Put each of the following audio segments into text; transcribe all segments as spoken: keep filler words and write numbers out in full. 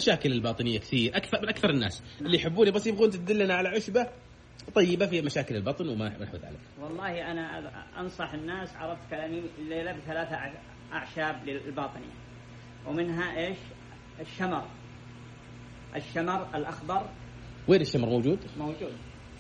مشاكل الباطنية كثير، أكثر من أكثر الناس اللي يحبوني بس يبغون تدلنا على عشبة طيبة في مشاكل البطن وما نحو ذلك. والله أنا أنصح الناس، عرفت كلامي، الليلة بثلاثة أعشاب للباطنية، ومنها إيش؟ الشمر. الشمر الأخضر. وين الشمر موجود؟ موجود.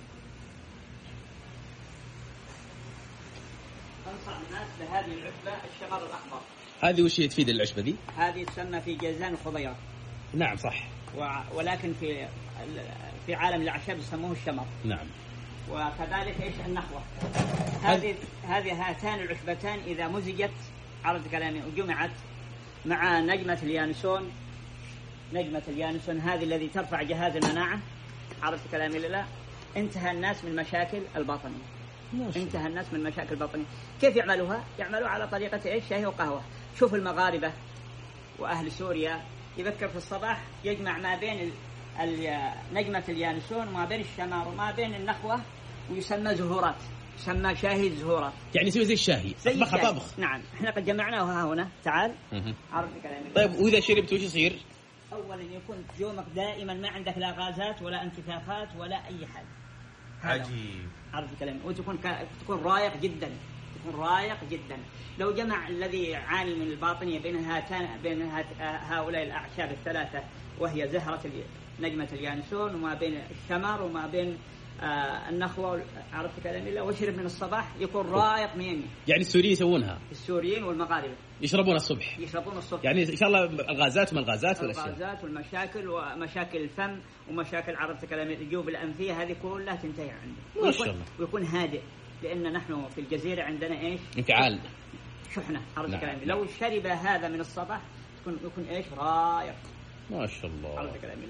أنصح الناس بهذه العشبة الشمر الأخضر. هذه وش هي تفيد العشبة دي؟ هذه تسمى في جيزان الخضيرات. نعم صح. ولكن في في عالم الأعشاب يسموه الشمر. نعم. وكذلك إيش؟ النخوة. هذه هذه هاتان العشبتان إذا مزجت، عرض كلامي، وجمعت مع نجمة اليانسون. نجمة اليانسون هذه الذي ترفع جهاز المناعة، عرض كلامي لا، انتهى الناس من مشاكل الباطنية. انتهى الناس من مشاكل الباطنية. كيف يعملوها؟ يعملوا على طريقة إيش؟ شاي وقهوة. شوف المغاربة وأهل سوريا يبكر في الصباح يجمع ما بين نجمة اليانسون وما بين الشمار وما بين النخوة، ويسمى زهورات، يسمى شاهي الزهورات. يعني يسوي زي الشاهي، طبخ طبخ. نعم، احنا قد جمعناه ها هنا. تعال عرض كلامي. طيب وإذا شربت وش يصير؟ أولا يكون يومك دائما ما عندك لا غازات ولا انتفاخات ولا أي حاجة. عجيب. عرض كلامي. وتكون تكون رايق جدا، تكون رايق جدا. لو جمع الذي يعاني من الباطنية بين هاتان بين هات هؤلاء الأعشاب الثلاثة، وهي زهرة نجمة اليانسون وما بين الشمر وما بين آه النخوة، عرفت كلامي لا، وشرب من الصباح يكون رايق ميمي. يعني السوريين يسوونها؟ السوريين والمغاربة يشربون الصبح. يشربون الصبح. يعني إن شاء الله الغازات وما الغازات ولا شيء. الغازات والمشاكل ومشاكل الفم ومشاكل، عرفت كلامي، الجيوب الأنفية هذه كلها تنتهي عنده. ما شاء الله. ويكون هادئ، لأن نحن في الجزيرة عندنا إيش؟ انفعال. شحنة، عرفت نعم. كلامي. لو شرب هذا من الصباح يكون يكون إيش؟ رايق. ما شاء الله. عرفت كلامي.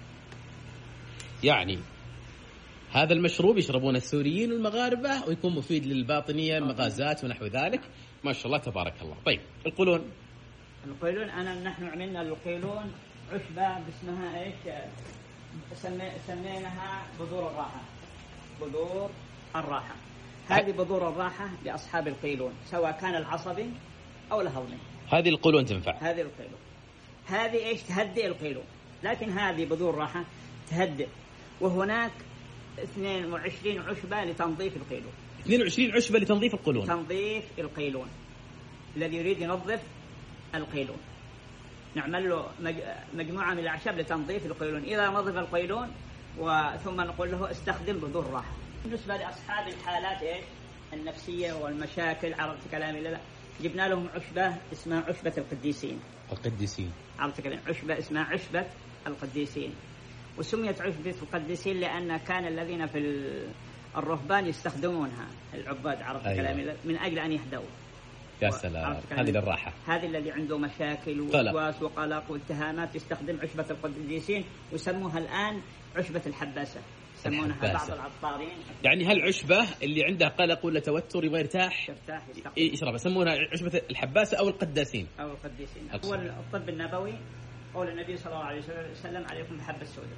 يعني هذا المشروب يشربون السوريين والمغاربة ويكون مفيد للباطنية، المغازات ونحو ذلك. ما شاء الله تبارك الله. طيب القولون؟ القولون أنا نحن عملنا القولون عشبة باسمها إيش؟ سمي سميناها بذور الراحة. بذور الراحة. هذه بذور الراحة لأصحاب القولون، سواء كان العصبي أو الهضمي. هذه القولون تنفع؟ هذه القولون. هذه إيش؟ تهدئ القولون. لكن هذه بذور راحة تهدئ. وهناك اثنين وعشرين عشبة لتنظيف القولون. اثنين وعشرين عشبة لتنظيف القولون. تنظيف القولون. الذي يريد ينظف القولون نعمل له مجموعة من الأعشاب لتنظيف القولون. إذا نظف القولون وثم نقول له استخدم بذور راحة. بالنسبة لأصحاب الحالات إيش؟ النفسية والمشاكل، عرفت كلامي لا، جبنا لهم عشبة اسمها عشبة القديسين. القديسين. عرفت كلامي. عشبة اسمها عشبة القديسين. وسميت عشبة القديسين لأن كان الذين في الرهبان يستخدمونها العباد، عرفت أيوة. كلامي، من أجل أن يهدوا. يا سلام. هذه للراحة. هذه الذي عنده مشاكل ووسواس وقلق والتهامات يستخدم عشبة القديسين، ويسموها الآن عشبة الحباسة، يسمونها بعض العطارين. يعني هالعشبة اللي عندها قلق ولا توتر يبغى يرتاح يشربها، يسمونها عشبة الحباسة أو القداسين. أو القديسين. هو الطب النبوي قول النبي صلى الله عليه وسلم: عليكم بحبة السوداء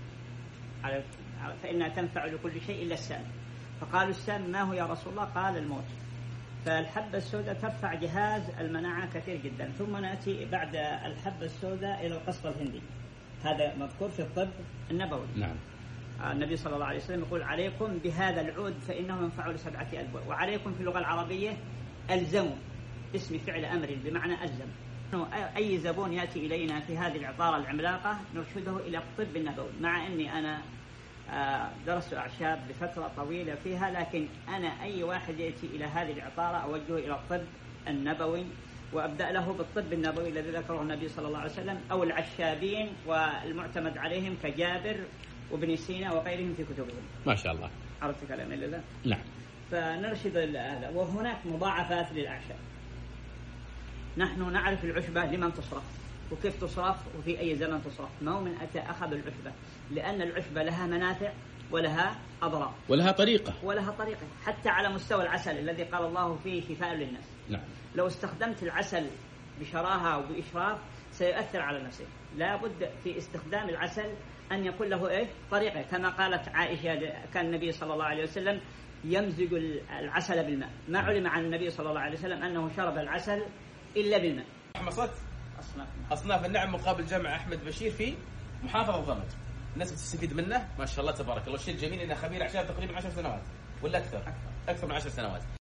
فإنها تنفع لكل شيء إلا السام. فقالوا: السام ما هو يا رسول الله؟ قال: الموت. فالحبة السوداء ترفع جهاز المناعة كثير جدا. ثم نأتي بعد الحبة السوداء إلى القصب الهندي، هذا مذكور في الطب النبوي. نعم. النبي صلى الله عليه وسلم يقول: عليكم بهذا العود فإنه ينفع لسبعة أذبع. وعليكم في اللغة العربية ألزموا، اسم فعل أمر بمعنى ألزم. أي زبون يأتي إلينا في هذه العطارة العملاقة نرشده إلى الطب النبوي، مع أني أنا درست أعشاب لفترة طويلة فيها، لكن أنا أي واحد يأتي إلى هذه العطارة أوجهه إلى الطب النبوي، وأبدأ له بالطب النبوي الذي ذكره النبي صلى الله عليه وسلم، أو العشابين والمعتمد عليهم كجابر وابن سينا وغيرهم في كتبهم. ما شاء الله. عرفت كلامي لله؟ نعم. فنرشد هذا. وهناك مضاعفات للأعشاب. نحن نعرف العشبة لمن تصرف وكيف تصرف وفي أي زمن تصرف. ما هو من أتى أخذ العشبة، لأن العشبة لها منافع ولها أضرار ولها طريقة ولها طريقة حتى على مستوى العسل الذي قال الله فيه شفاء للناس. نعم. لو استخدمت العسل بشراهة وبإشراف سيؤثر على نفسه. لا بد في استخدام العسل أن يكون له إيه؟ طريقة، كما قالت عائشة: كان النبي صلى الله عليه وسلم يمزج العسل بالماء. ما علم عن النبي صلى الله عليه وسلم أنه شرب العسل إلا بالماء. حمصت أصناف أصناف النعم مقابل جامع أحمد بشير في محافظة ضمج. الناس بتستفيد منه ما شاء الله تبارك الله. الشيء الجميل إنه خبير أعشاب تقريبا عشر سنوات ولا أكثر؟ أكثر من عشر سنوات.